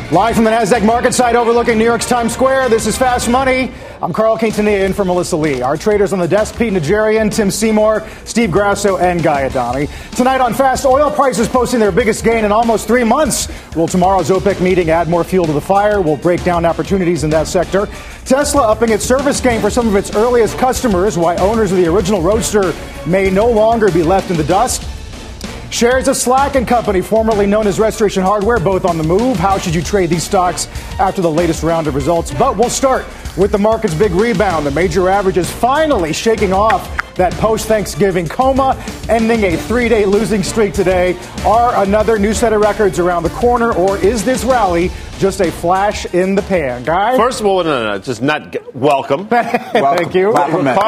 Live from the NASDAQ market site overlooking New York's Times Square, this is Fast Money. I'm Carl Quintanilla in for Melissa Lee. Our traders on the desk, Pete Najarian, Tim Seymour, Steve Grasso, and Guy Adami. Tonight on Fast, oil prices posting their biggest gain in almost 3 months. Will tomorrow's OPEC meeting add more fuel to the fire? We'll break down opportunities in that sector. Tesla upping its service game for some of its earliest customers, why owners of the original Roadster may no longer be left in the dust. Shares of Slack & Company, formerly known as Restoration Hardware, both on the move. How should you trade these stocks after the latest round of results? But we'll start with the market's big rebound. The major average is finally shaking off that post-Thanksgiving coma, ending a 3-day losing streak today. Are another new set of records around the corner, or is this rally just a flash in the pan? Guy? First of all, no, just not welcome. Thank you. Welcome. I'm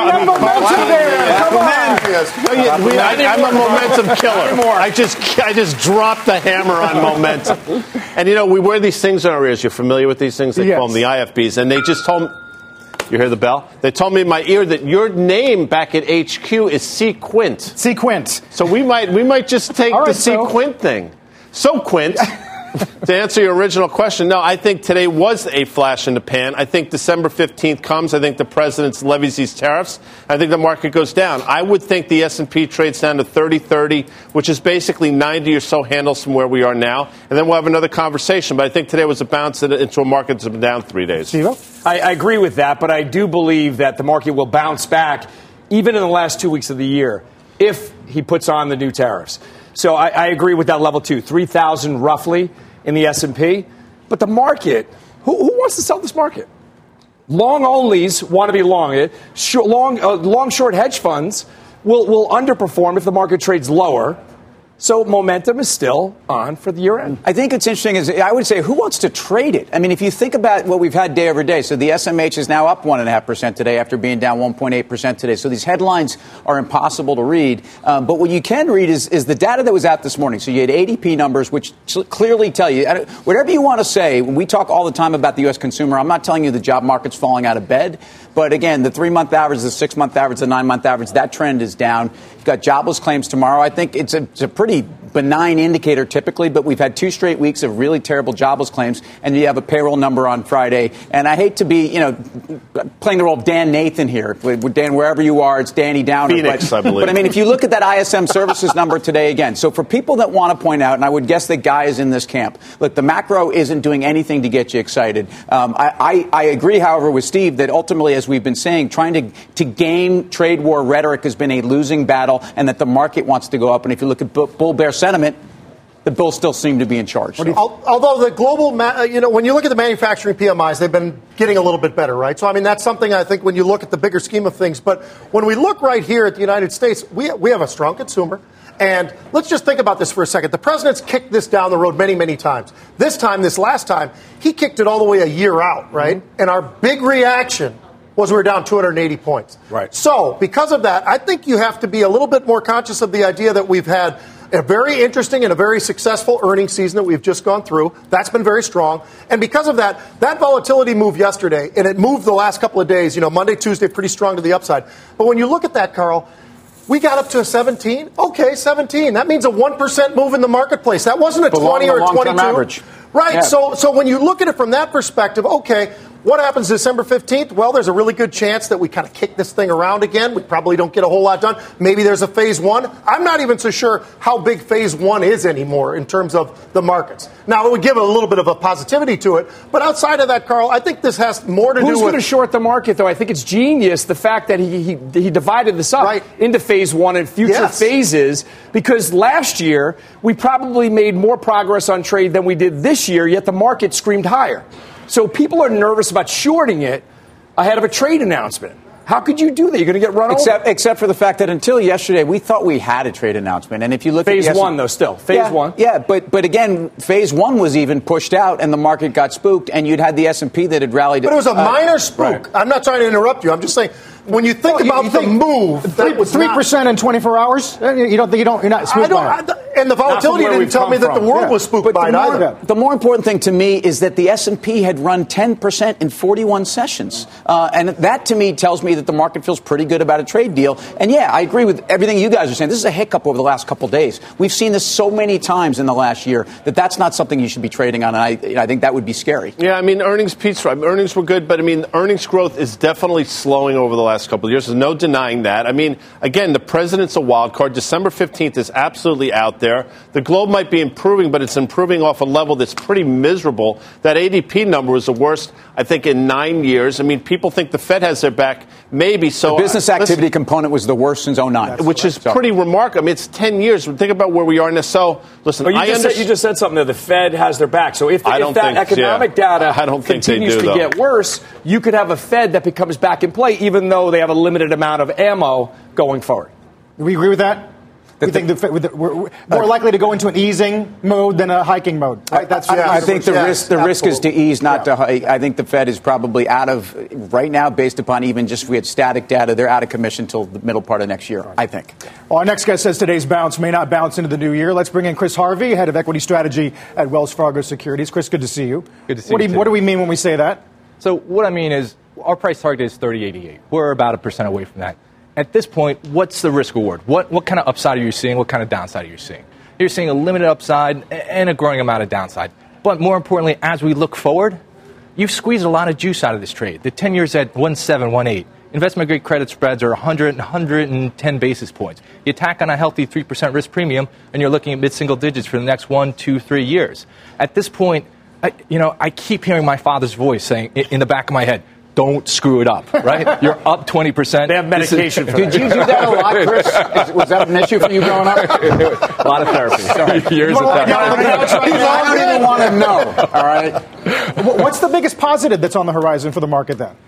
a momentum killer. I just dropped the hammer on momentum. And, we wear these things in our ears. You're familiar with these things? They call them the IFBs. And they just told me, you hear the bell? They told me in my ear that your name back at HQ is C. Quint. C. Quint. So we might just take the C. Quint thing. So, Quint, to answer your original question, no, I think today was a flash in the pan. I think December 15th comes. I think the president levies these tariffs. I think the market goes down. I would think the S&P trades down to 3030, which is basically 90 or so handles from where we are now. And then we'll have another conversation. But I think today was a bounce into a market that's been down 3 days. I agree with that, but I do believe that the market will bounce back even in the last 2 weeks of the year if he puts on the new tariffs. So I agree with that level, too, 3,000 roughly in the S&P. But the market, who wants to sell this market? Long onlys want to be long it. Long short hedge funds will underperform if the market trades lower. So momentum is still on for the year end. I think what's interesting is I would say who wants to trade it? I mean, if you think about what we've had day over day, so the SMH is now up 1.5% today after being down 1.8% today. So these headlines are impossible to read. But what you can read is the data that was out this morning. So you had ADP numbers, which clearly tell you, whatever you want to say, we talk all the time about the U.S. consumer. I'm not telling you the job market's falling out of bed. But again, the 3-month average, the 6-month average, the 9-month average, that trend is down. You've got jobless claims tomorrow. I think it's a pretty benign indicator typically, but we've had 2 straight weeks of really terrible jobless claims, and you have a payroll number on Friday. And I hate to be, playing the role of Dan Nathan here. Dan, wherever you are, it's Danny Downer. Phoenix, I believe. But I mean, if you look at that ISM services number today again, so for people that want to point out, and I would guess that Guy is in this camp, look, the macro isn't doing anything to get you excited. I agree, however, with Steve that ultimately, as we've been saying, trying to game trade war rhetoric has been a losing battle, and that the market wants to go up. And if you look at bull-bear sentiment, the bulls still seem to be in charge. Although the global, when you look at the manufacturing PMIs, they've been getting a little bit better, right? So, I mean, that's something I think when you look at the bigger scheme of things. But when we look right here at the United States, we have a strong consumer. And let's just think about this for a second. The president's kicked this down the road many, many times. This last time, he kicked it all the way a year out, right? Mm-hmm. And our big reaction was we were down 280 points. Right. So, because of that, I think you have to be a little bit more conscious of the idea that we've had a very interesting and a very successful earnings season that we've just gone through. That's been very strong. And because of that volatility moved yesterday, and it moved the last couple of days, Monday, Tuesday, pretty strong to the upside. But when you look at that, Carl, we got up to a 17. Okay, 17. That means a 1% move in the marketplace. That wasn't a 20 or a 22. Average. Right. Yeah. So when you look at it from that perspective, okay, what happens December 15th? Well, there's a really good chance that we kind of kick this thing around again. We probably don't get a whole lot done. Maybe there's a phase 1. I'm not even so sure how big phase 1 is anymore in terms of the markets. Now, it would give a little bit of a positivity to it. But outside of that, Carl, I think this has more to do with... Who's going to short the market, though? I think it's genius, the fact that he divided this up into phase 1 and future phases, because last year we probably made more progress on trade than we did this year, yet the market screamed higher. So people are nervous about shorting it ahead of a trade announcement. How could you do that? You're going to get run over. Except for the fact that until yesterday, we thought we had a trade announcement. And if you look phase at... Phase 1, though, still. Phase 1. Yeah, but again, phase 1 was even pushed out, and the market got spooked, and you'd had the S&P that had rallied... But it was a minor spook. Right. I'm not trying to interrupt you. I'm just saying... When you think about the move, 3% in 24 hours, you're not spooked by it. And the volatility didn't tell me that the world was spooked by it either. The more important thing to me is that the S&P had run 10% in 41 sessions. And that, to me, tells me that the market feels pretty good about a trade deal. And, yeah, I agree with everything you guys are saying. This is a hiccup over the last couple of days. We've seen this so many times in the last year that that's not something you should be trading on. And I think that would be scary. Yeah, I mean, earnings were good, but, I mean, earnings growth is definitely slowing over the last couple of years. There's no denying that. I mean, again, the president's a wild card. December 15th is absolutely out there. The globe might be improving, but it's improving off a level that's pretty miserable. That ADP number was the worst, I think, in 9 years. I mean, people think the Fed has their back. Maybe so. The business activity component was the worst since 2009. Which is pretty remarkable. I mean, it's 10 years. Think about where we are now. So, listen, you just said something there. The Fed has their back. So if that economic data continues to get worse, you could have a Fed that becomes back in play, even though they have a limited amount of ammo going forward. Do we agree with that? We think we're more likely to go into an easing mode than a hiking mode. Right? I think the risk is to ease, not to hike. I think the Fed is probably out of right now, based upon even just if we had static data, they're out of commission until the middle part of next year, I think. Well, our next guest says today's bounce may not bounce into the new year. Let's bring in Chris Harvey, head of equity strategy at Wells Fargo Securities. Chris, good to see you. Good to see you. What do we mean when we say that? So what I mean is our price target is 30.88. We're about 1% away from that. At this point, what's the risk reward? What kind of upside are you seeing? What kind of downside are you seeing? You're seeing a limited upside and a growing amount of downside. But more importantly, as we look forward, you've squeezed a lot of juice out of this trade. The 10 years at 1.7, 1.8. Investment-grade credit spreads are 100 and 110 basis points. You tack on a healthy 3% risk premium, and you're looking at mid-single digits for the next 1, 2, 3 years. At this point, I keep hearing my father's voice saying in the back of my head, don't screw it up, right? You're up 20% They have medication for that. Did you do that a lot, Chris? Was that an issue for you growing up? A lot of therapy. Years of therapy. I don't even want to know, all right? What's the biggest positive that's on the horizon for the market then?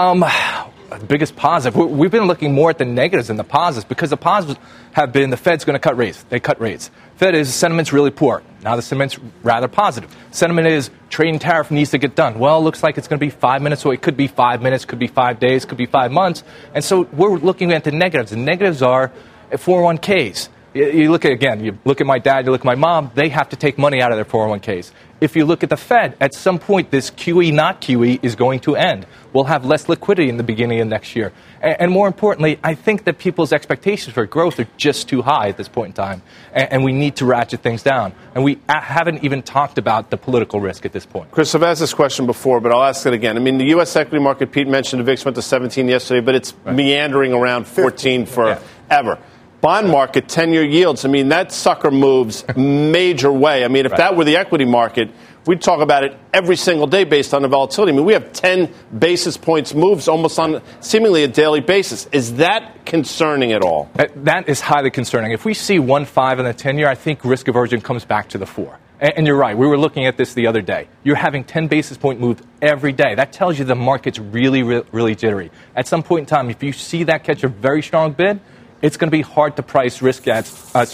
The biggest positive. We've been looking more at the negatives than the positives because the positives have been the Fed's going to cut rates. They cut rates. Sentiment's really poor. Now the sentiment's rather positive. Sentiment is trade and tariff needs to get done. Well, it looks like it's going to be 5 minutes, so it could be 5 minutes, could be 5 days, could be 5 months. And so we're looking at the negatives. The negatives are 401ks. You look at my dad, you look at my mom, they have to take money out of their 401ks. If you look at the Fed, at some point this QE, not QE, is going to end. We'll have less liquidity in the beginning of next year. And more importantly, I think that people's expectations for growth are just too high at this point in time. And we need to ratchet things down. And we haven't even talked about the political risk at this point. Chris, I've asked this question before, but I'll ask it again. I mean, the U.S. equity market, Pete mentioned the VIX went to 17 yesterday, but it's meandering around 14 forever. Bond market, 10-year yields, I mean, that sucker moves major way. I mean, if that were the equity market, we'd talk about it every single day based on the volatility. I mean, we have 10 basis points moves almost on seemingly a daily basis. Is that concerning at all? That is highly concerning. If we see 1.5 in the 10-year, I think risk aversion comes back to the 4. And you're right. We were looking at this the other day. You're having 10 basis point move every day. That tells you the market's really, really jittery. At some point in time, if you see that catch a very strong bid, it's going to be hard to price risk assets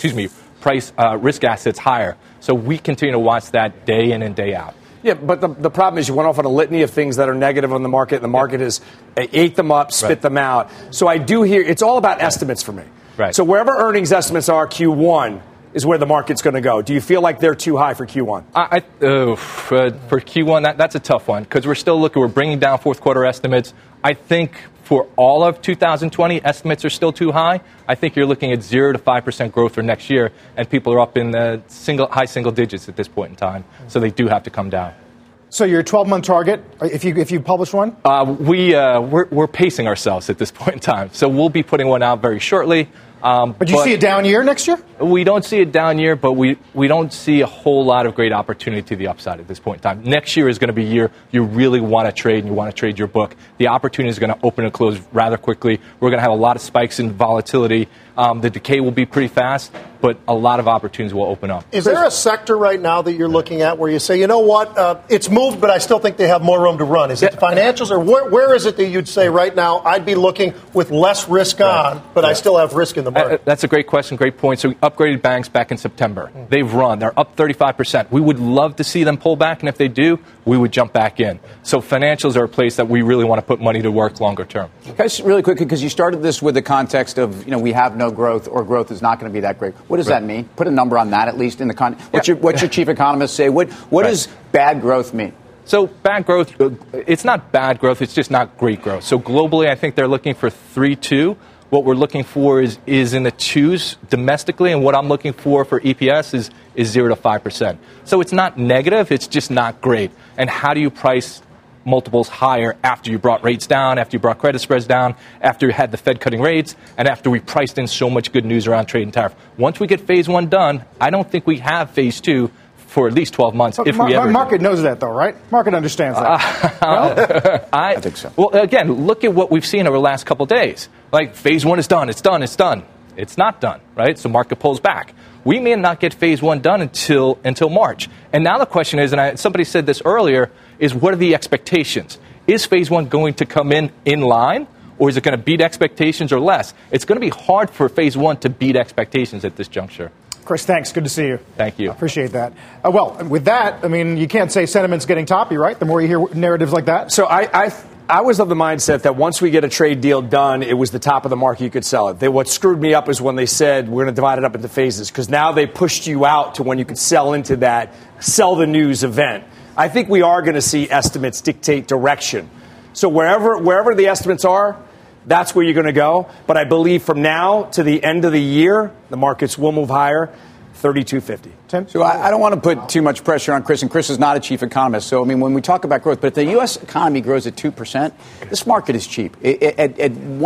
higher. So we continue to watch that day in and day out. Yeah, but the problem is you went off on a litany of things that are negative on the market, and the market has ate them up, spit them out. So I do hear it's all about estimates for me. Right. So wherever earnings estimates are, Q1 is where the market's going to go. Do you feel like they're too high for Q1? For Q1, that's a tough one because we're bringing down fourth quarter estimates. I think for all of 2020, estimates are still too high. I think you're looking at 0 to 5% growth for next year, and people are up in the high single digits at this point in time. So they do have to come down. So your 12-month target, if you publish one? We're pacing ourselves at this point in time. So we'll be putting one out very shortly. But you see a down year next year? We don't see a down year, but we don't see a whole lot of great opportunity to the upside at this point in time. Next year is going to be a year you really want to trade and you want to trade your book. The opportunity is going to open and close rather quickly. We're going to have a lot of spikes in volatility. The decay will be pretty fast, but a lot of opportunities will open up. Is there a sector right now that you're looking at where you say, you know what, it's moved, but I still think they have more room to run? Is it the financials, or where is it that you'd say right now I'd be looking with less risk on, but I still have risk in the market? That's a great question, great point. So we upgraded banks back in September. They've run. They're up 35%. We would love to see them pull back, and if they do, we would jump back in. So financials are a place that we really want to put money to work longer term. Guys, really quickly, because you started this with the context of, we have no growth or growth is not going to be that great. What does that mean? Put a number on that, at least in the what's your chief economist say? What does bad growth mean? So bad growth, it's not bad growth, it's just not great growth. So globally, I think they're looking for 3.2. What we're looking for is in the 2s domestically, and what I'm looking for EPS is 0 to 5%. So it's not negative, it's just not great. And how do you price multiples higher after you brought rates down, after you brought credit spreads down, after you had the Fed cutting rates, and after we priced in so much good news around trade and tariff? Once we get phase 1 done, I don't think we have phase 2 for at least 12 months, if we ever. Market knows that, though, right? Market understands that. I think so. Well, again, look at what we've seen over the last couple of days. Like, phase 1 is done. It's done. It's done. It's not done, right? So market pulls back. We may not get phase 1 done until March. And now the question is, and somebody said this earlier, is what are the expectations? Is phase 1 going to come in line, or is it going to beat expectations or less? It's going to be hard for phase 1 to beat expectations at this juncture. Chris, thanks. Good to see you. Thank you. I appreciate that. Well, with that, I mean, you can't say sentiment's getting toppy, right? The more you hear narratives like that. So I was of the mindset that once we get a trade deal done, it was the top of the market, you could sell it. What screwed me up is when they said we're going to divide it up into phases, because now they pushed you out to when you could sell into that, sell the news event. I think we are going to see estimates dictate direction. So wherever the estimates are, that's where you're going to go. But I believe from now to the end of the year, the markets will move higher, 32.50. Tim? So I don't want to put too much pressure on Chris, and Chris is not a chief economist. So, I mean, when we talk about growth, but if the U.S. economy grows at 2%, this market is cheap. At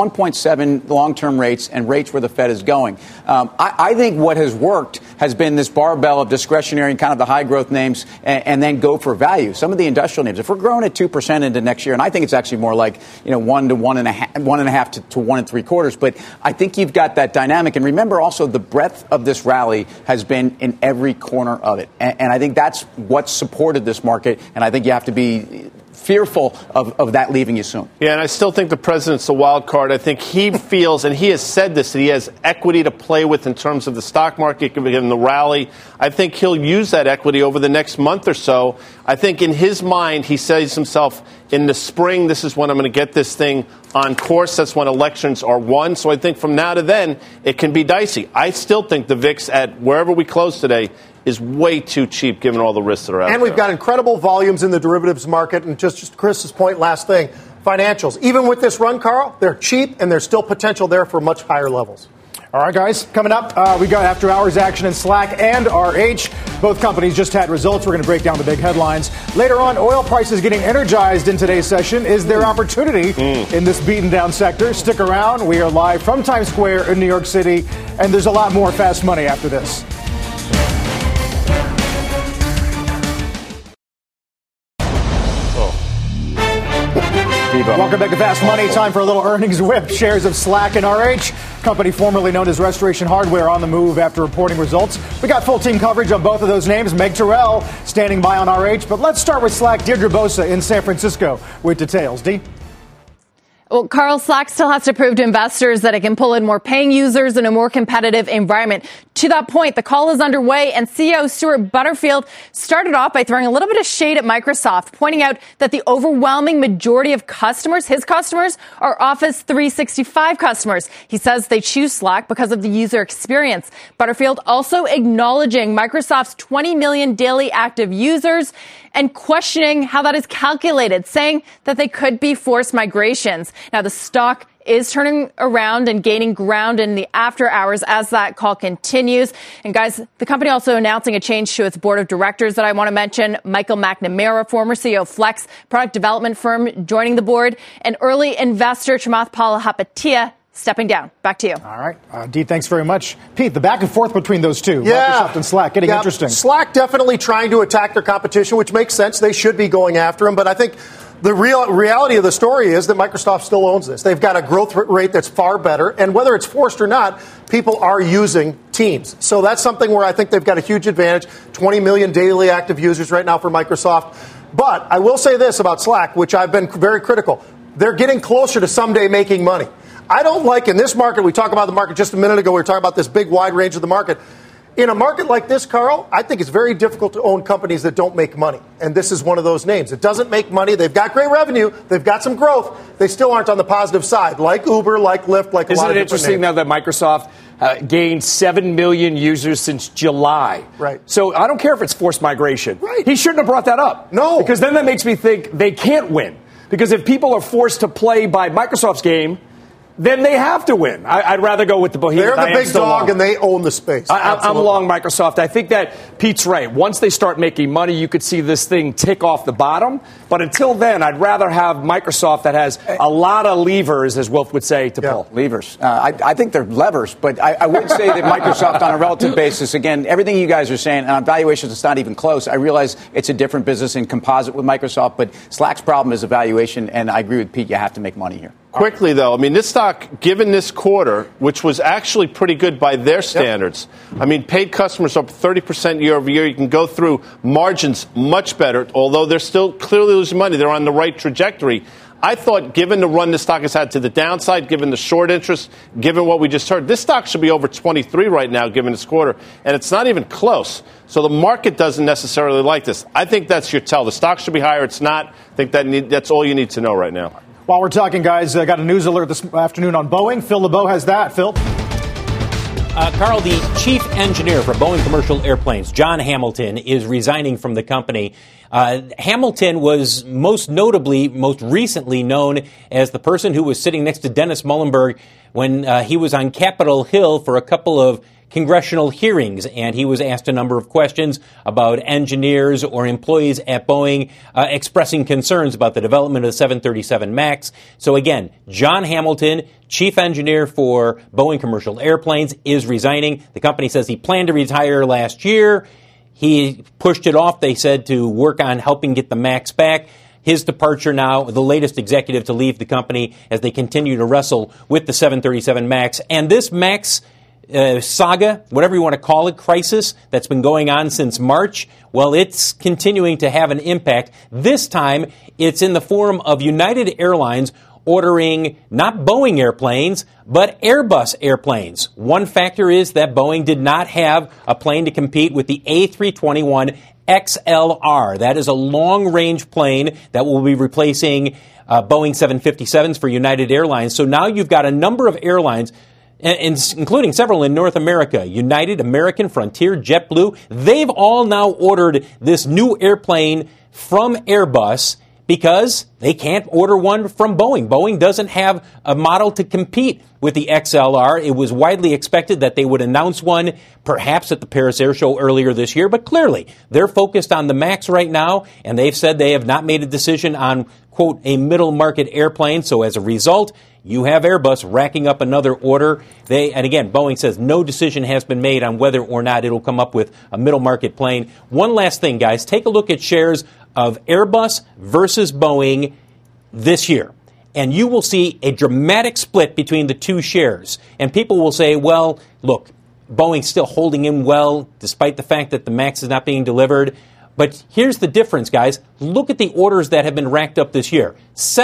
1.7 long-term rates and rates where the Fed is going, I think what has worked has been this barbell of discretionary and kind of the high-growth names and then go for value. Some of the industrial names, if we're growing at 2% into next year, and I think it's actually more like 1 to 1.5 to 1 3/4, but I think you've got that dynamic. And remember also the breadth of this rally has been in every corner of it. And I think that's what's supported this market. And I think you have to be fearful of that leaving you soon. Yeah, and I still think the president's the wild card. I think he feels, and he has said this, that he has equity to play with in terms of the stock market, given the rally. I think he'll use that equity over the next month or so. I think in his mind, he says himself, in the spring, this is when I'm going to get this thing on course. That's when elections are won. So I think from now to then, it can be dicey. I still think the VIX at wherever we close today is way too cheap given all the risks that are out there. And we've got incredible volumes in the derivatives market. And just Chris's point, last thing, financials. Even with this run, Carl, they're cheap and there's still potential there for much higher levels. All right, guys, coming up, we got after-hours action in Slack and RH. Both companies just had results. We're going to break down the big headlines. Later on, oil prices getting energized in today's session. Is there opportunity in this beaten-down sector? Stick around. We are live from Times Square in New York City, and there's a lot more Fast Money after this. Welcome back to Fast Money. Time for a little earnings whip. Shares of Slack and RH, company formerly known as Restoration Hardware, on the move after reporting results. We got full team coverage on both of those names. Meg Terrell standing by on RH. But let's start with Slack. Deirdre Bosa in San Francisco with details. Dee? Well, Carl, Slack still has to prove to investors that it can pull in more paying users in a more competitive environment. To that point, the call is underway, and CEO Stuart Butterfield started off by throwing a little bit of shade at Microsoft, pointing out that the overwhelming majority of customers, his customers, are Office 365 customers. He says they choose Slack because of the user experience. Butterfield also acknowledging Microsoft's 20 million daily active users and questioning how that is calculated, saying that they could be forced migrations. Now, the stock is turning around and gaining ground in the after hours as that call continues. And guys, the company also announcing a change to its board of directors that I want to mention. Michael McNamara, former CEO of Flex, product development firm, joining the board, and early investor Chamath Palihapitiya stepping down. Back to you. All right. Dee, thanks very much. Pete, the back and forth between those two, Microsoft and Slack, getting interesting. Slack definitely trying to attack their competition, which makes sense. They should be going after them. But I think the reality of the story is that Microsoft still owns this. They've got a growth rate that's far better. And whether it's forced or not, people are using Teams. So that's something where I think they've got a huge advantage. 20 million daily active users right now for Microsoft. But I will say this about Slack, which I've been very critical. They're getting closer to someday making money. I don't like in this market, we talked about the market just a minute ago, we were talking about this big wide range of the market. In a market like this, Carl, I think it's very difficult to own companies that don't make money. And this is one of those names. It doesn't make money. They've got great revenue. They've got some growth. They still aren't on the positive side, like Uber, like Lyft, like a lot of different names. Isn't it interesting now that Microsoft gained 7 million users since July? Right. So I don't care if it's forced migration. Right. He shouldn't have brought that up. No. Because then that makes me think they can't win. Because if people are forced to play by Microsoft's game, then they have to win. I'd rather go with the behemoth. They're the big dog, and they own the space. I'm long Microsoft. I think that Pete's right. Once they start making money, you could see this thing tick off the bottom. But until then, I'd rather have Microsoft that has a lot of levers, as Wilf would say, to pull. Levers. I think they're levers, but I would say that Microsoft, on a relative basis, again, everything you guys are saying, on valuations, it's not even close. I realize it's a different business in composite with Microsoft, but Slack's problem is a valuation, and I agree with Pete. You have to make money here. Quickly, though, I mean, this stock, given this quarter, which was actually pretty good by their standards, I mean, paid customers up 30% year over year. You can go through margins much better, although they're still clearly losing money. They're on the right trajectory. I thought, given the run the stock has had to the downside, given the short interest, given what we just heard, this stock should be over 23 right now, given this quarter, and it's not even close. So the market doesn't necessarily like this. I think that's your tell. The stock should be higher. It's not. I think that's all you need to know right now. While we're talking, guys, I got a news alert this afternoon on Boeing. Phil LeBeau has that. Phil? Carl, the chief engineer for Boeing Commercial Airplanes, John Hamilton, is resigning from the company. Hamilton was most recently known as the person who was sitting next to Dennis Muhlenberg when he was on Capitol Hill for a couple of congressional hearings, and he was asked a number of questions about engineers or employees at Boeing expressing concerns about the development of the 737 MAX. So again, John Hamilton, chief engineer for Boeing Commercial Airplanes, is resigning. The company says he planned to retire last year. He pushed it off, they said, to work on helping get the MAX back. His departure now, the latest executive to leave the company as they continue to wrestle with the 737 MAX. And this MAX saga, whatever you want to call it, crisis that's been going on since March, well, it's continuing to have an impact. This time, it's in the form of United Airlines ordering not Boeing airplanes, but Airbus airplanes. One factor is that Boeing did not have a plane to compete with the A321 XLR. That is a long-range plane that will be replacing Boeing 757s for United Airlines. So now you've got a number of airlines, including several in North America, United, American, Frontier, JetBlue. They've all now ordered this new airplane from Airbus because they can't order one from Boeing. Boeing doesn't have a model to compete with the XLR. It was widely expected that they would announce one perhaps at the Paris Air Show earlier this year, but clearly they're focused on the MAX right now, and they've said they have not made a decision on, quote, a middle market airplane. So as a result, you have Airbus racking up another order. And again, Boeing says no decision has been made on whether or not it'll come up with a middle market plane. One last thing, guys. Take a look at shares of Airbus versus Boeing this year, and you will see a dramatic split between the two shares. And people will say, well, look, Boeing's still holding in well despite the fact that the MAX is not being delivered. But here's the difference, guys. Look at the orders that have been racked up this year.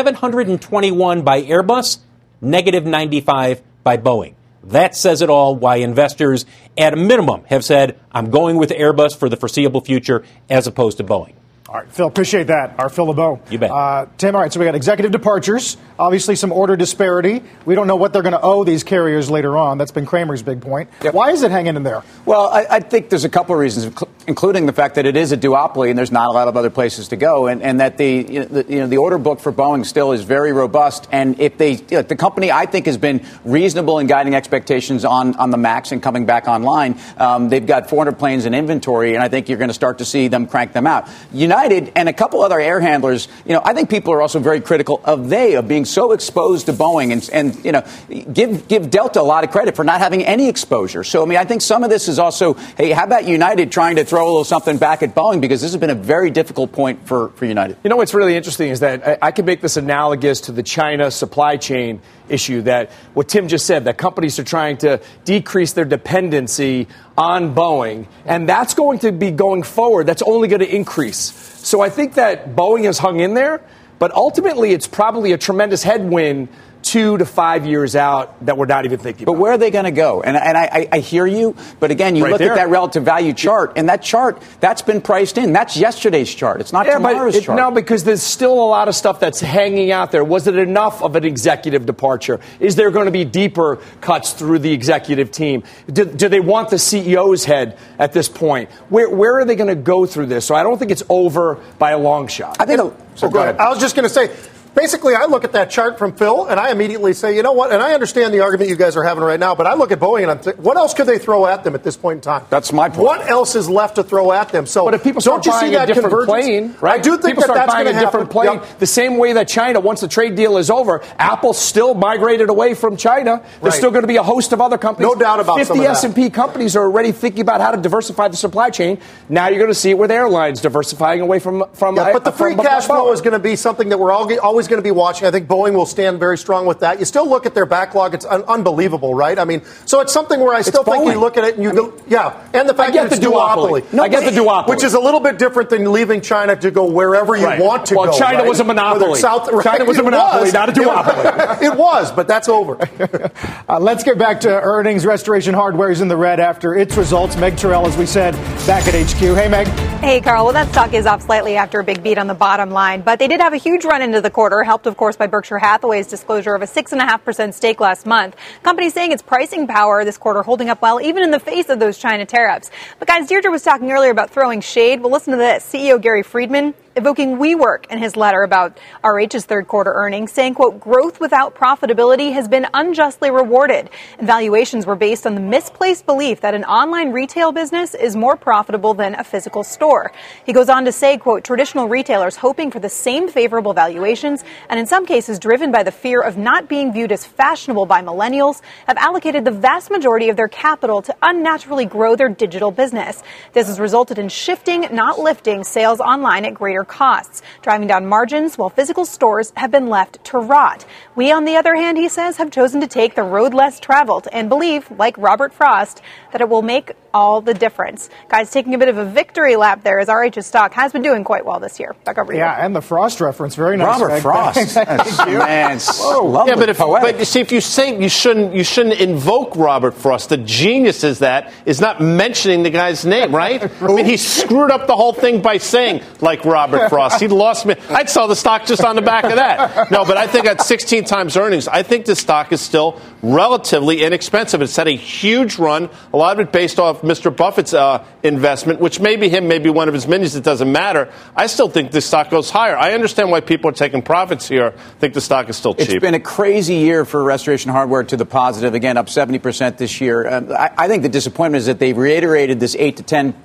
721 by Airbus, negative 95 by Boeing. That says it all, why investors, at a minimum, have said, I'm going with Airbus for the foreseeable future as opposed to Boeing. All right, Phil, appreciate that. Our Phil LeBeau. You bet. Tim, all right, so we got executive departures, obviously some order disparity. We don't know what they're going to owe these carriers later on. That's been Kramer's big point. Yep. Why is it hanging in there? Well, I think there's a couple of reasons, including the fact that it is a duopoly and there's not a lot of other places to go, and that the order book for Boeing still is very robust. And if the company, I think, has been reasonable in guiding expectations on the MAX and coming back online. They've got 400 planes in inventory, and I think you're going to start to see them crank them out. United and a couple other air handlers, I think people are also very critical of being so exposed to Boeing and give Delta a lot of credit for not having any exposure. So, I think some of this is also, hey, how about United trying to throw a little something back at Boeing, because this has been a very difficult point for United. What's really interesting is that I can make this analogous to the China supply chain issue, that what Tim just said, that companies are trying to decrease their dependency on Boeing, and that's going to be going forward. That's only going to increase. So I think that Boeing has hung in there, but ultimately it's probably a tremendous headwind 2 to 5 years out that we're not even thinking about. But where are they going to go? And I hear you, but again, you look at that relative value chart, and that chart, that's been priced in. That's yesterday's chart. It's not tomorrow's chart. No, because there's still a lot of stuff that's hanging out there. Was it enough of an executive departure? Is there going to be deeper cuts through the executive team? Do they want the CEO's head at this point? Where are they going to go through this? So I don't think it's over by a long shot. I think. Go ahead. I was just going to say, basically, I look at that chart from Phil, and I immediately say, you know what? And I understand the argument you guys are having right now, but I look at Boeing, and I'm thinking, what else could they throw at them at this point in time? That's my point. What else is left to throw at them? So, but if people start buying a different plane, right? I do think people that's buying going to a different plane. Yep. The same way that China, once the trade deal is over, Apple still migrated away from China. There's still going to be a host of other companies. No doubt about 50 S&P companies are already thinking about how to diversify the supply chain. Now you're going to see it with airlines diversifying away from. But the free cash flow is going to be something that we're always going to be watching. I think Boeing will stand very strong with that. You still look at their backlog; it's unbelievable, right? I mean, so it's something where I still think you look at it and you go, yeah. And the fact that it's duopoly. No, I get the duopoly, which is a little bit different than leaving China to go wherever you want to go. Well, China was a monopoly. China was a monopoly, not a duopoly. It was, but that's over. Let's get back to earnings. Restoration Hardware is in the red after its results. Meg Terrell, as we said, back at HQ. Hey, Meg. Hey, Carl. Well, that stock is off slightly after a big beat on the bottom line, but they did have a huge run into the quarter, helped, of course, by Berkshire Hathaway's disclosure of a 6.5% stake last month. Company saying its pricing power this quarter holding up well, even in the face of those China tariffs. But guys, Deirdre was talking earlier about throwing shade. Well, listen to this. CEO Gary Friedman evoking WeWork in his letter about RH's third quarter earnings, saying, quote, growth without profitability has been unjustly rewarded. And valuations were based on the misplaced belief that an online retail business is more profitable than a physical store. He goes on to say, quote, traditional retailers hoping for the same favorable valuations and in some cases driven by the fear of not being viewed as fashionable by millennials have allocated the vast majority of their capital to unnaturally grow their digital business. This has resulted in shifting, not lifting, sales online at greater costs, driving down margins while physical stores have been left to rot. We, on the other hand, he says, have chosen to take the road less traveled and believe, like Robert Frost, that it will make all the difference. Guys, taking a bit of a victory lap there as RH's stock has been doing quite well this year. Back over to you. Yeah, and the Frost reference, very nice. Robert Frost. Man, yeah, but you see, if you say you shouldn't invoke Robert Frost. The genius is not mentioning the guy's name, right? I mean, he screwed up the whole thing by saying, like Robert Frost. He lost me. I'd sell the stock just on the back of that. No, but I think at 16 times earnings, I think this stock is still relatively inexpensive. It's had a huge run, a lot of it based off Mr. Buffett's investment, which may be him, maybe one of his minions. It doesn't matter. I still think this stock goes higher. I understand why people are taking profits here. I think the stock is still cheap. It's been a crazy year for Restoration Hardware to the positive. Again, up 70% this year. I think the disappointment is that they reiterated this 8 to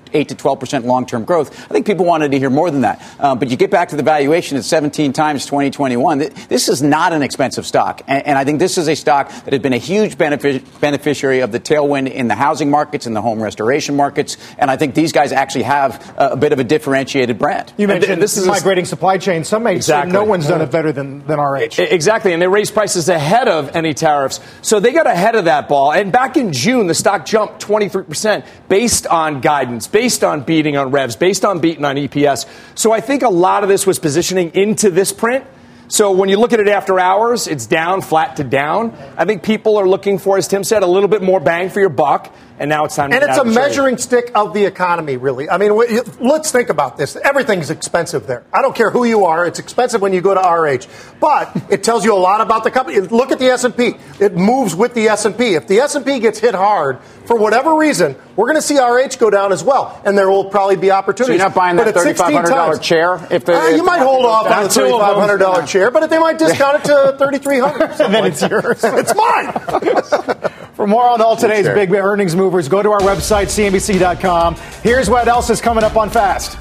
12% long-term growth. I think people wanted to hear more than that. But you get back to the valuation at 17 times 2021. This is not an expensive stock. And I think this is a stock that has been a huge beneficiary of the tailwind in the housing markets and the home restoration markets. And I think these guys actually have a bit of a differentiated brand. You mentioned this is migrating supply chain. Some may say no one's done it better than RH. Exactly. And they raised prices ahead of any tariffs. So they got ahead of that ball. And back in June, the stock jumped 23% based on guidance, based on beating on revs, based on beating on EPS. So I think a lot of this was positioning into this print. So when you look at it after hours, it's down, flat to down. I think people are looking for, as Tim said, a little bit more bang for your buck. And now it's time to And it's a measuring stick of the economy, really. I mean, let's think about this. Everything's expensive there. I don't care who you are. It's expensive when you go to RH. But it tells you a lot about the company. Look at the S&P. It moves with the S&P. If the S&P gets hit hard, for whatever reason, we're going to see RH go down as well. And there will probably be opportunities. So you're not buying that $3,500 chair? You might hold off on the $3,500 chair, but if they might discount it to $3,300. And then it's yours. It's mine. For more on all today's big earnings movers, go to our website, CNBC.com. Here's what else is coming up on Fast.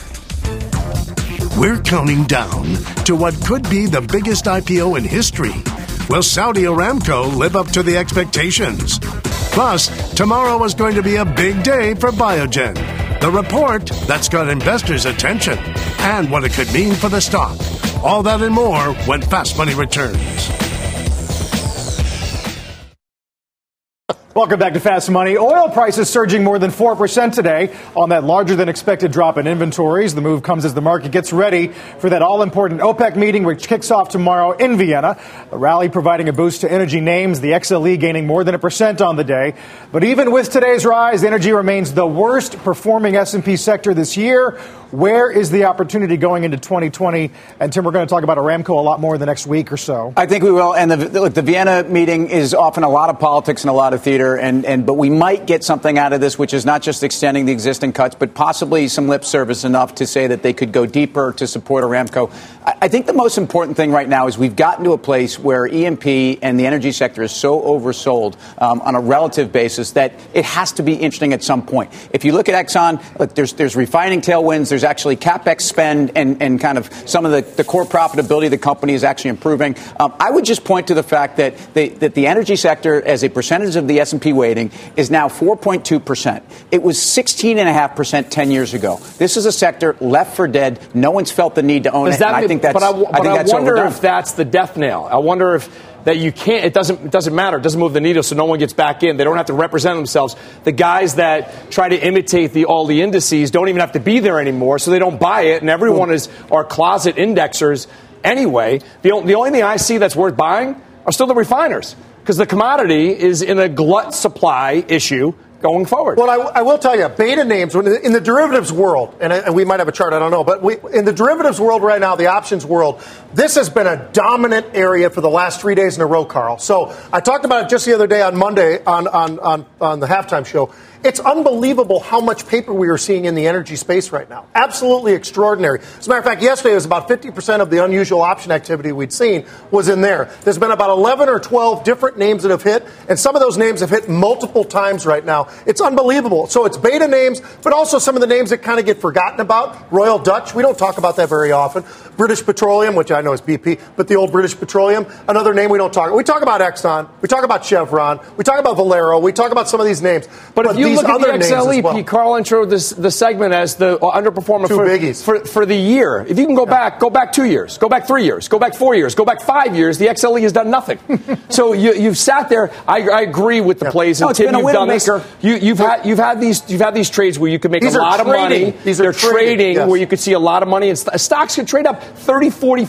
We're counting down to what could be the biggest IPO in history. Will Saudi Aramco live up to the expectations? Plus, tomorrow is going to be a big day for Biogen, the report that's got investors' attention, and what it could mean for the stock. All that and more when Fast Money returns. Welcome back to Fast Money. Oil prices surging more than 4% today on that larger than expected drop in inventories. The move comes as the market gets ready for that all-important OPEC meeting, which kicks off tomorrow in Vienna. The rally providing a boost to energy names, the XLE gaining more than 1% on the day. But even with today's rise, energy remains the worst performing S&P sector this year. Where is the opportunity going into 2020? And Tim, we're going to talk about Aramco a lot more in the next week or so. I think we will. And the Vienna meeting is often a lot of politics and a lot of theater. But we might get something out of this, which is not just extending the existing cuts, but possibly some lip service enough to say that they could go deeper to support Aramco. I think the most important thing right now is we've gotten to a place where E&P and the energy sector is so oversold on a relative basis that it has to be interesting at some point. If you look at Exxon, look, there's refining tailwinds, there's actually CapEx spend and kind of some of the core profitability of the company is actually improving. I would just point to the fact that the energy sector as a percentage of the S&P weighting is now 4.2%. It was 16.5% 10 years ago. This is a sector left for dead. No one's felt the need to own it. I think that's wonder overdone. if that's the death nail. I wonder if that you can't. It doesn't matter. It doesn't move the needle, so no one gets back in. They don't have to represent themselves. The guys that try to imitate all the indices don't even have to be there anymore, so they don't buy it. And everyone are closet indexers anyway. The only thing I see that's worth buying are still the refiners, because the commodity is in a glut supply issue going forward. Well, I will tell you, beta names, in the derivatives world, and we might have a chart, I don't know, but in the derivatives world right now, the options world, this has been a dominant area for the last 3 days in a row, Carl. So I talked about it just the other day on Monday on the halftime show. It's unbelievable how much paper we are seeing in the energy space right now. Absolutely extraordinary. As a matter of fact, yesterday it was about 50% of the unusual option activity we'd seen was in there. There's been about 11 or 12 different names that have hit, and some of those names have hit multiple times right now. It's unbelievable. So it's beta names, but also some of the names that kind of get forgotten about. Royal Dutch, we don't talk about that very often. British Petroleum, which I know is BP, but the old British Petroleum, another name we don't talk about. We talk about Exxon, we talk about Chevron, we talk about Valero, we talk about some of these names. But if you look at the XLE, Carl introduced the segment as the underperformer for the year. If you can go back 2 years, go back 3 years, go back 4 years, go back 5 years, the XLE has done nothing. So you've sat there. I agree with the plays, and Tim, you've done this. You've had these trades where you could make a lot of money. They're trading where you could see a lot of money, and stocks could trade up 30, 40,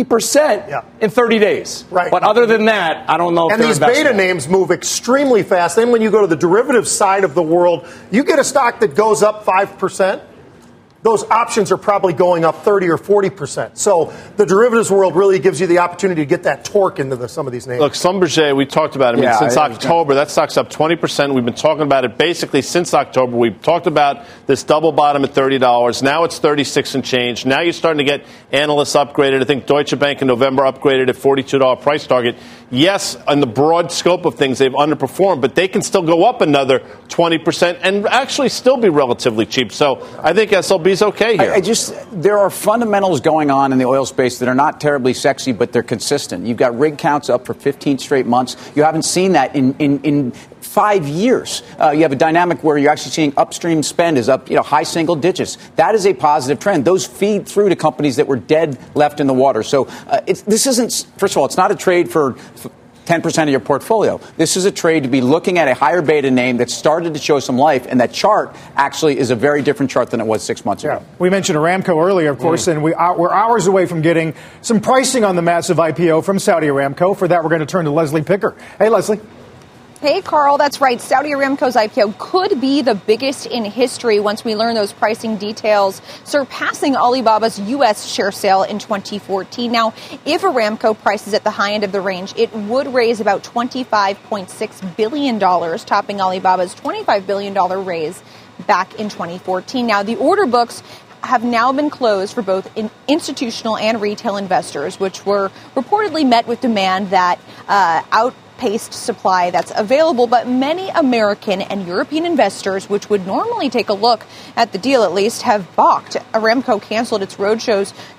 50% in 30 days. Right. But other than that, I don't know. And these beta names move extremely fast. Then when you go to the derivative side of the world, you get a stock that goes up 5%. Those options are probably going up 30 or 40%. So the derivatives world really gives you the opportunity to get that torque into some of these names. Look, Schlumberger, we talked about it. Since October, that stock's up 20%. We've been talking about it basically since October. We've talked about this double bottom at $30. Now it's 36 and change. Now you're starting to get analysts upgraded. I think Deutsche Bank in November upgraded at $42 price target. Yes, on the broad scope of things, they've underperformed, but they can still go up another 20% and actually still be relatively cheap. So I think SLB's okay here. There are fundamentals going on in the oil space that are not terribly sexy, but they're consistent. You've got rig counts up for 15 straight months. You haven't seen that in 5 years. You have a dynamic where you're actually seeing upstream spend is up, high single digits. That is a positive trend. Those feed through to companies that were dead left in the water. So this isn't, first of all, it's not a trade for 10% of your portfolio. This is a trade to be looking at a higher beta name that started to show some life, and that chart actually is a very different chart than it was 6 months ago. We mentioned Aramco earlier, of course, and we're hours away from getting some pricing on the massive IPO from Saudi Aramco. For that, we're going to turn to Leslie Picker. Hey, Leslie. Hey, Carl, that's right. Saudi Aramco's IPO could be the biggest in history once we learn those pricing details, surpassing Alibaba's U.S. share sale in 2014. Now, if Aramco prices at the high end of the range, it would raise about $25.6 billion, topping Alibaba's $25 billion raise back in 2014. Now, the order books have now been closed for both institutional and retail investors, which were reportedly met with demand that outpaced supply that's available. But many American and European investors, which would normally take a look at the deal at least, have balked. Aramco canceled its roadshows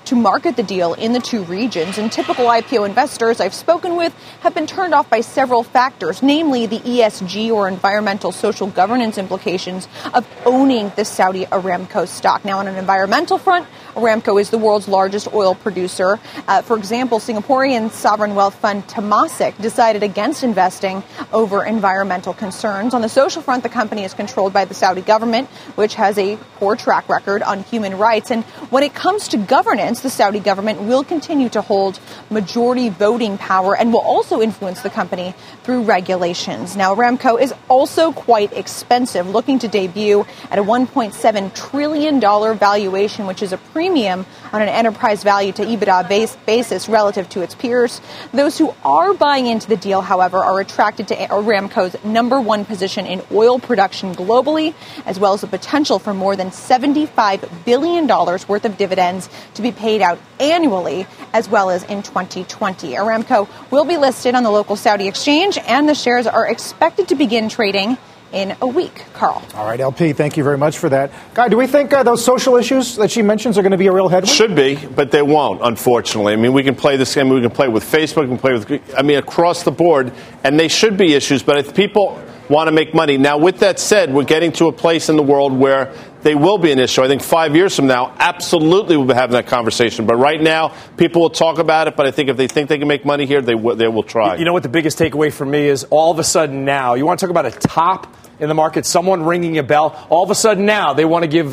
to market the deal in the two regions. And typical IPO investors I've spoken with have been turned off by several factors, namely the ESG or environmental social governance implications of owning the Saudi Aramco stock. Now, on an environmental front, Aramco is the world's largest oil producer. For example, Singaporean sovereign wealth fund Temasek decided against investing over environmental concerns. On the social front, the company is controlled by the Saudi government, which has a poor track record on human rights. And when it comes to governance, the Saudi government will continue to hold majority voting power and will also influence the company through regulations. Now, Aramco is also quite expensive, looking to debut at a $1.7 trillion valuation, which is a premium on an enterprise value to EBITDA basis relative to its peers. Those who are buying into the deal, however, are attracted to Aramco's number one position in oil production globally, as well as the potential for more than $75 billion worth of dividends to be paid out annually, as well as in 2020. Aramco will be listed on the local Saudi exchange, and the shares are expected to begin trading in a week. Carl. All right, LP, thank you very much for that. Guy, do we think those social issues that she mentions are going to be a real headwind? Should be, but they won't, unfortunately. I mean, we can play this game. We can play with Facebook. We can play with, across the board. And they should be issues. But if people want to make money. Now, with that said, we're getting to a place in the world where they will be an issue. I think 5 years from now, absolutely we'll be having that conversation. But right now, people will talk about it. But I think if they think they can make money here, they will try. You know what the biggest takeaway for me is? All of a sudden now, you want to talk about a top in the market, someone ringing a bell. All of a sudden now, they want to give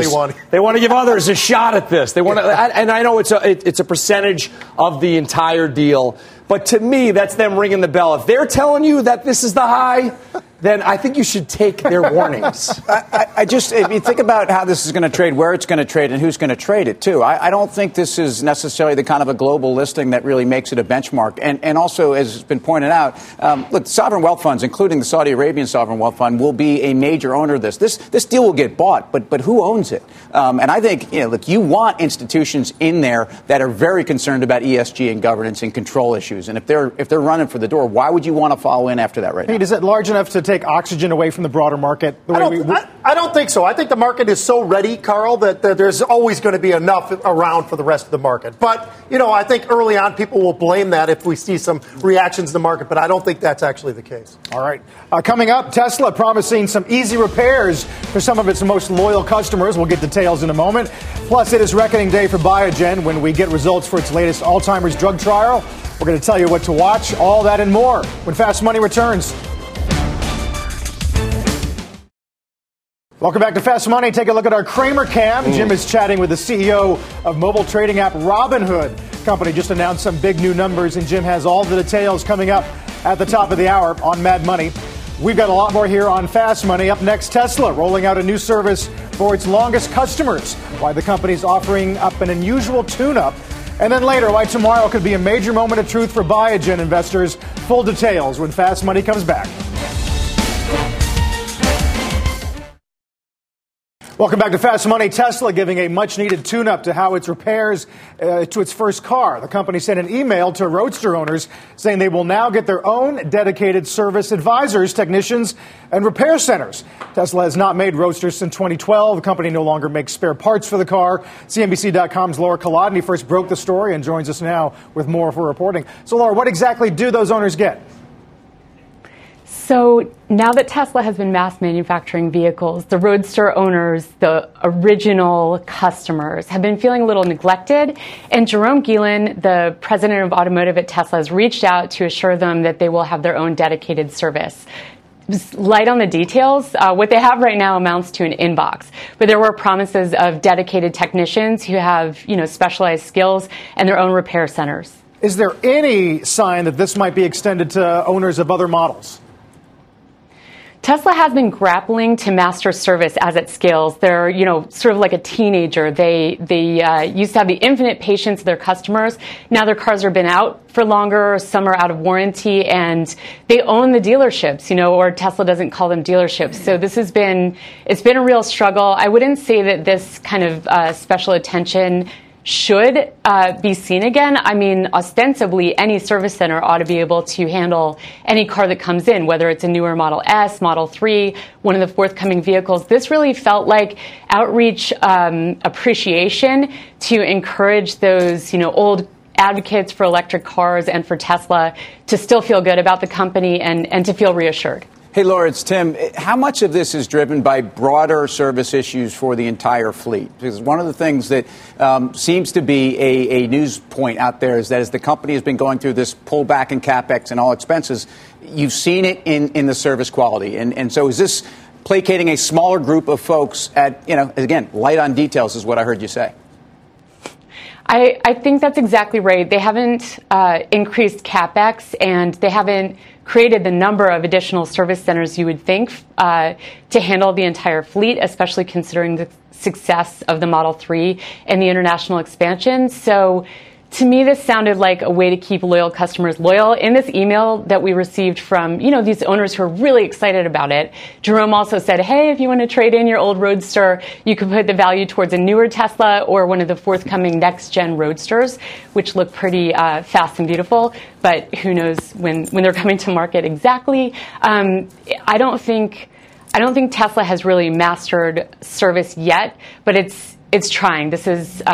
others a shot at this. They want to, and I know it's a percentage of the entire deal. But to me, that's them ringing the bell. If they're telling you that this is the high, then I think you should take their warnings. If you think about how this is going to trade, where it's going to trade, and who's going to trade it, too, I don't think this is necessarily the kind of a global listing that really makes it a benchmark. And also, as has been pointed out, look, sovereign wealth funds, including the Saudi Arabian sovereign wealth fund, will be a major owner of this. This deal will get bought, but who owns it? And I think, look, you want institutions in there that are very concerned about ESG and governance and control issues. And if they're running for the door, why would you want to follow in after that right now? Pete, is it large enough to take oxygen away from the broader market? I don't think so. I think the market is so ready, Carl, that there's always going to be enough around for the rest of the market. But, I think early on people will blame that if we see some reactions in the market, but I don't think that's actually the case. All right. Coming up, Tesla promising some easy repairs for some of its most loyal customers. We'll get details in a moment. Plus, it is reckoning day for Biogen when we get results for its latest Alzheimer's drug trial. We're going to tell you what to watch, all that and more when Fast Money returns. Welcome back to Fast Money. Take a look at our Cramer Cam. Jim is chatting with the CEO of mobile trading app Robinhood. Company just announced some big new numbers, and Jim has all the details coming up at the top of the hour on Mad Money. We've got a lot more here on Fast Money. Up next, Tesla rolling out a new service for its longest customers. Why the company's offering up an unusual tune-up. And then later, why tomorrow could be a major moment of truth for Biogen investors. Full details when Fast Money comes back. Welcome back to Fast Money. Tesla giving a much-needed tune-up to how it repairs to its first car. The company sent an email to Roadster owners saying they will now get their own dedicated service advisors, technicians, and repair centers. Tesla has not made Roadsters since 2012. The company no longer makes spare parts for the car. CNBC.com's Laura Kolodny first broke the story and joins us now with more of her reporting. So, Laura, what exactly do those owners get? So now that Tesla has been mass manufacturing vehicles, the Roadster owners, the original customers, have been feeling a little neglected. And Jerome Gielen, the president of automotive at Tesla, has reached out to assure them that they will have their own dedicated service. Light on the details, what they have right now amounts to an inbox. But there were promises of dedicated technicians who have, specialized skills and their own repair centers. Is there any sign that this might be extended to owners of other models? Tesla has been grappling to master service as it scales. They're, sort of like a teenager. They used to have the infinite patience of their customers. Now their cars have been out for longer. Some are out of warranty, and they own the dealerships, or Tesla doesn't call them dealerships. So it's been a real struggle. I wouldn't say that this kind of special attention should be seen again. I mean, ostensibly, any service center ought to be able to handle any car that comes in, whether it's a newer Model S, Model 3, one of the forthcoming vehicles. This really felt like outreach appreciation to encourage those, old advocates for electric cars and for Tesla to still feel good about the company and to feel reassured. Hey, Laura, it's Tim. How much of this is driven by broader service issues for the entire fleet? Because one of the things that seems to be a news point out there is that as the company has been going through this pullback in CapEx and all expenses, you've seen it in the service quality. And so is this placating a smaller group of folks at, again, light on details is what I heard you say? I think that's exactly right. They haven't increased CapEx, and they haven't created the number of additional service centers you would think to handle the entire fleet, especially considering the success of the Model 3 and the international expansion. So to me, this sounded like a way to keep loyal customers loyal. In this email that we received from, these owners who are really excited about it, Jerome also said, hey, if you want to trade in your old Roadster, you can put the value towards a newer Tesla or one of the forthcoming next-gen Roadsters, which look pretty fast and beautiful. But who knows when they're coming to market exactly. I don't think Tesla has really mastered service yet, but it's trying. This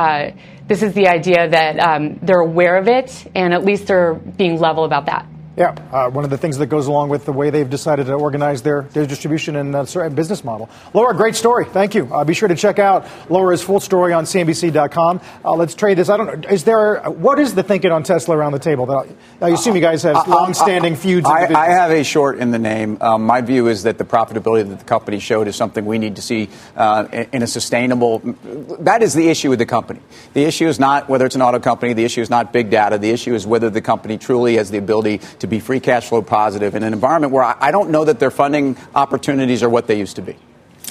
is the idea that they're aware of it, and at least they're being level about that. Yeah, one of the things that goes along with the way they've decided to organize their distribution and business model. Laura, great story. Thank you. Be sure to check out Laura's full story on CNBC.com. Let's trade this. I don't know. What is the thinking on Tesla around the table? I assume you guys have long-standing feuds. I have a short in the name. My view is that the profitability that the company showed is something we need to see in a sustainable. That is the issue with the company. The issue is not whether it's an auto company. The issue is not big data. The issue is whether the company truly has the ability to be free cash flow positive in an environment where I don't know that their funding opportunities are what they used to be.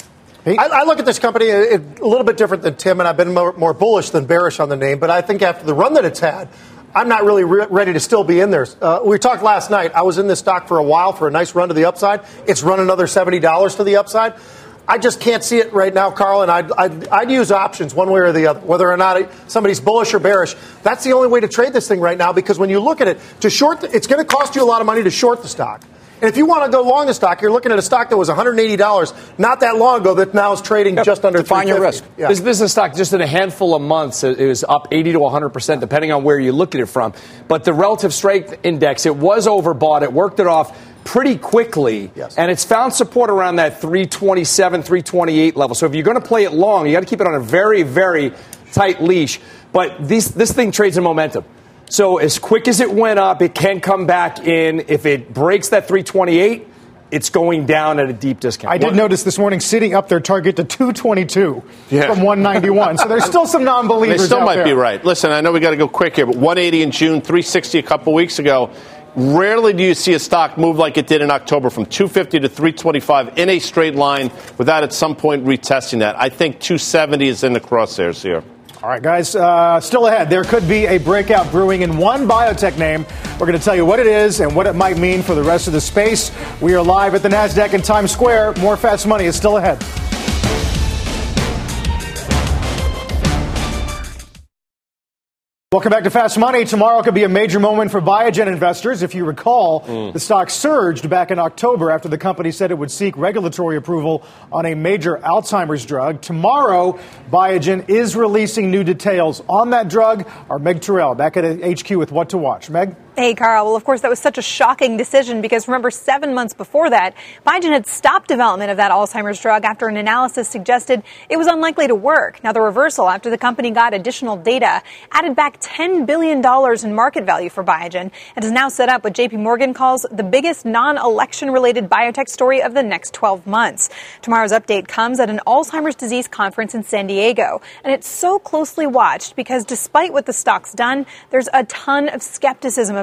I look at this company a little bit different than Tim, and I've been more bullish than bearish on the name. But I think after the run that it's had, I'm not really ready to still be in there. We talked last night. I was in this stock for a while for a nice run to the upside. It's run another $70 to the upside. I just can't see it right now, Carl, and I'd use options one way or the other, whether or not somebody's bullish or bearish. That's the only way to trade this thing right now, because when you look at it, to short, it's going to cost you a lot of money to short the stock. And if you want to go long the stock, you're looking at a stock that was $180 not that long ago that now is trading just under $350. Define your risk. Yeah. This business stock, just in a handful of months, it was up 80 to 100%, depending on where you look at it from. But the relative strength index, it was overbought. It worked it off pretty quickly, yes. And it's found support around that 327, 328 level. So if you're going to play it long, you got to keep it on a very, very tight leash. But this thing trades in momentum. So as quick as it went up, it can come back in. If it breaks that 328, it's going down at a deep discount. I did notice this morning sitting up their target to 222 from 191. So there's still some non-believers. They still might there. be right. Listen, I know we got to go quick here, but 180 in June, 360 a couple weeks ago. Rarely do you see a stock move like it did in October from 250 to 325 in a straight line without at some point retesting that. I think 270 is in the crosshairs here. All right, guys, still ahead. There could be a breakout brewing in one biotech name. We're going to tell you what it is and what it might mean for the rest of the space. We are live at the NASDAQ in Times Square. More Fast Money is still ahead. Welcome back to Fast Money. Tomorrow could be a major moment for Biogen investors. If you recall, the stock surged back in October after the company said it would seek regulatory approval on a major Alzheimer's drug. Tomorrow, Biogen is releasing new details on that drug. Our Meg Terrell back at HQ with What to Watch. Meg? Hey, Carl. Well, of course, that was such a shocking decision because, remember, 7 months before that, Biogen had stopped development of that Alzheimer's drug after an analysis suggested it was unlikely to work. Now, the reversal after the company got additional data added back $10 billion in market value for Biogen and has now set up what JP Morgan calls the biggest non-election-related biotech story of the next 12 months. Tomorrow's update comes at an Alzheimer's disease conference in San Diego, and it's so closely watched because despite what the stock's done, there's a ton of skepticism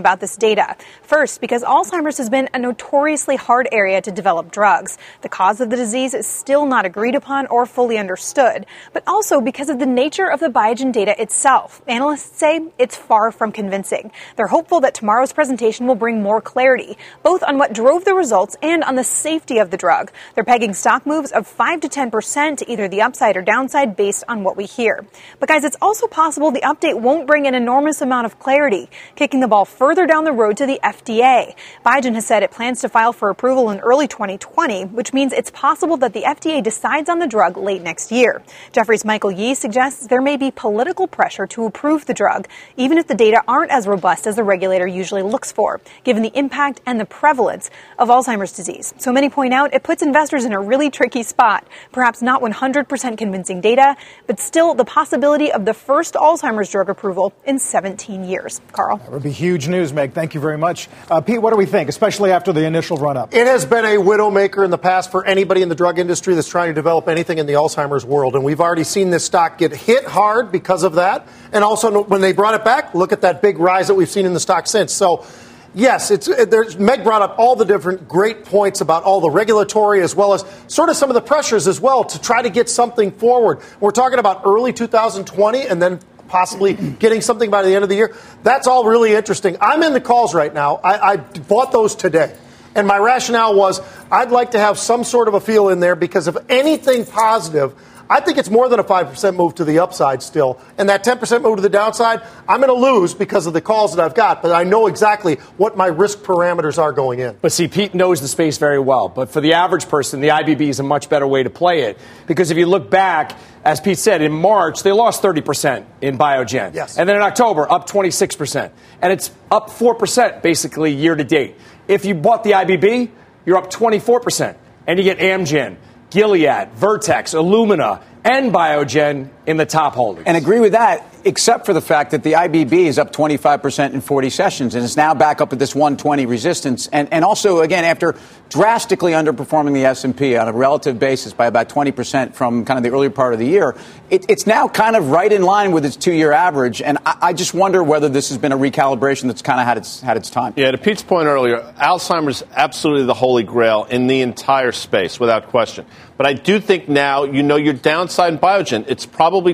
about this data. First, because Alzheimer's has been a notoriously hard area to develop drugs. The cause of the disease is still not agreed upon or fully understood, but also because of the nature of the Biogen data itself. Analysts say it's far from convincing. They're hopeful that tomorrow's presentation will bring more clarity, both on what drove the results and on the safety of the drug. They're pegging stock moves of 5 to 10% to either the upside or downside based on what we hear. But guys, it's also possible the update won't bring an enormous amount of clarity, kicking the ball further down the road to the FDA. Biogen has said it plans to file for approval in early 2020, which means it's possible that the FDA decides on the drug late next year. Jefferies' Michael Yee suggests there may be political pressure to approve the drug, even if the data aren't as robust as the regulator usually looks for, given the impact and the prevalence of Alzheimer's disease. So many point out it puts investors in a really tricky spot. Perhaps not 100% convincing data, but still the possibility of the first Alzheimer's drug approval in 17 years. Carl? That would be huge news, Meg. Thank you very much. Pete, what do we think, especially after the initial run-up? It has been a widowmaker in the past for anybody in the drug industry that's trying to develop anything in the Alzheimer's world. And we've already seen this stock get hit hard because of that. And also, when they brought it back, look at that big rise that we've seen in the stock since. So, yes, Meg brought up all the different great points about all the regulatory as well as sort of some of the pressures as well to try to get something forward. We're talking about early 2020 and then possibly getting something by the end of the year. That's all really interesting. I'm in the calls right now. I bought those today. And my rationale was I'd like to have some sort of a feel in there because if anything positive, I think it's more than a 5% move to the upside still. And that 10% move to the downside, I'm going to lose because of the calls that I've got. But I know exactly what my risk parameters are going in. But see, Pete knows the space very well. But for the average person, the IBB is a much better way to play it. Because if you look back, as Pete said, in March, they lost 30% in Biogen. Yes. And then in October, up 26%. And it's up 4% basically year to date. If you bought the IBB, you're up 24%. And you get Amgen, Gilead, Vertex, Illumina, and Biogen in the top holdings. And agree with that, except for the fact that the IBB is up 25% in 40 sessions and is now back up at this 120 resistance. And also, again, after drastically underperforming the S&P on a relative basis by about 20% from kind of the earlier part of the year, it's now kind of right in line with its 2-year average. And I just wonder whether this has been a recalibration that's kind of had its time. Yeah, to Pete's point earlier, Alzheimer's absolutely the holy grail in the entire space, without question. But I do think now, your downside in Biogen, it's probably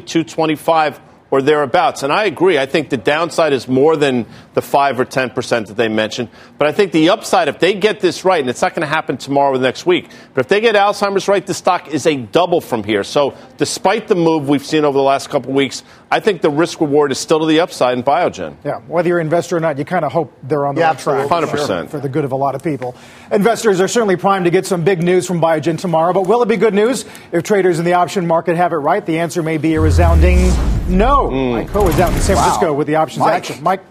225 or thereabouts. And I agree. I think the downside is more than the 5 or 10% that they mentioned. But I think the upside, if they get this right, and it's not going to happen tomorrow or the next week, but if they get Alzheimer's right, the stock is a double from here. So despite the move we've seen over the last couple of weeks, I think the risk reward is still to the upside in Biogen. Yeah, whether you're an investor or not, you kind of hope they're on the right track. 100%. For the good of a lot of people. Investors are certainly primed to get some big news from Biogen tomorrow, but will it be good news if traders in the option market have it right? The answer may be a resounding no. Mike Ho is out in San Francisco with the options action. Mike?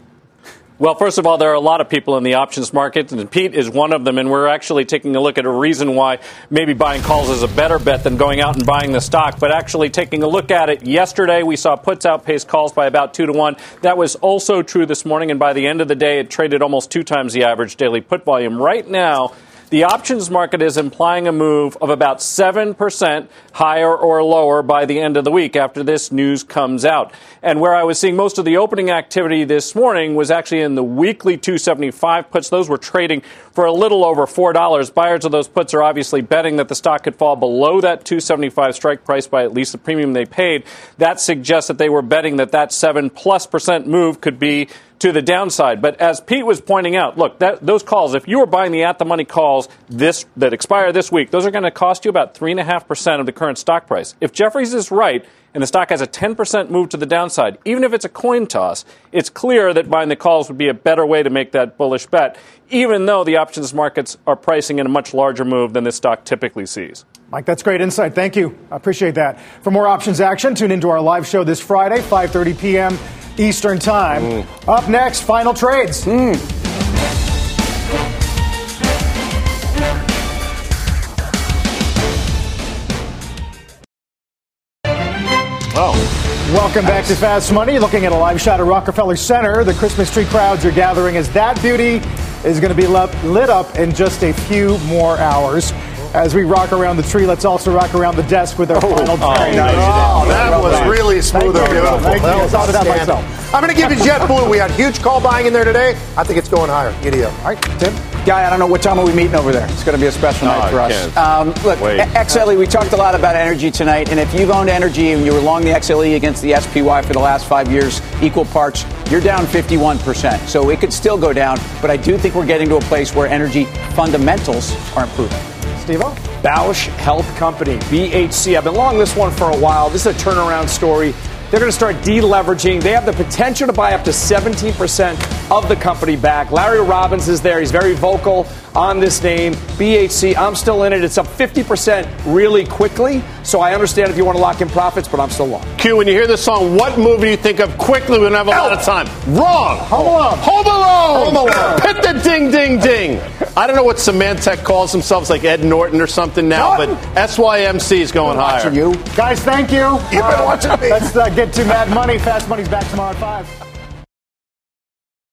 Well, first of all, there are a lot of people in the options market, and Pete is one of them, and we're actually taking a look at a reason why maybe buying calls is a better bet than going out and buying the stock, but actually taking a look at it. Yesterday, we saw puts outpace calls by about 2 to 1. That was also true this morning, and by the end of the day, it traded almost 2 times the average daily put volume. Right now, the options market is implying a move of about 7% higher or lower by the end of the week after this news comes out. And where I was seeing most of the opening activity this morning was actually in the weekly 275 puts. Those were trading for a little over $4. Buyers of those puts are obviously betting that the stock could fall below that 275 strike price by at least the premium they paid. That suggests that they were betting that 7+% move could be to the downside. But as Pete was pointing out, look, those calls, if you were buying the at-the-money calls that expire this week, those are going to cost you about 3.5% of the current stock price. If Jefferies is right and the stock has a 10% move to the downside, even if it's a coin toss, it's clear that buying the calls would be a better way to make that bullish bet, even though the options markets are pricing in a much larger move than this stock typically sees. Mike, that's great insight. Thank you. I appreciate that. For more options action, tune into our live show this Friday, 5:30 p.m. Eastern Time. Up next, final trades. Welcome back to Fast Money. Looking at a live shot of Rockefeller Center. The Christmas tree crowds are gathering as that beauty is going to be lit up in just a few more hours. As we rock around the tree, let's also rock around the desk with our final trade. That was really smooth and beautiful. That was outstanding. I'm going to give you JetBlue. We had huge call buying in there today. I think it's going higher. Giddy up. All right, Tim? Guy, I don't know what time are we meeting over there. It's going to be a special night for us. Look, XLE, we talked a lot about energy tonight, and if you've owned energy and you were long the XLE against the SPY for the last 5 years, equal parts, you're down 51%. So it could still go down, but I do think we're getting to a place where energy fundamentals are improving. Steve-O? Bausch Health Company, BHC. I've been long this one for a while. This is a turnaround story. They're going to start deleveraging. They have the potential to buy up to 17% of the company back. Larry Robbins is there. He's very vocal on this name. BHC, I'm still in it. It's up 50% really quickly. So I understand if you want to lock in profits, but I'm still long. Q, when you hear this song, what movie do you think of quickly? We don't have a lot of time. Wrong. Home Alone. Home Alone. Home Alone. Hit the ding, ding, ding. I don't know what Symantec calls themselves, like Ed Norton or something now, but SYMC is going higher. You guys, thank you. You've been watching me. Let's get to Mad Money. Fast Money's back tomorrow at 5.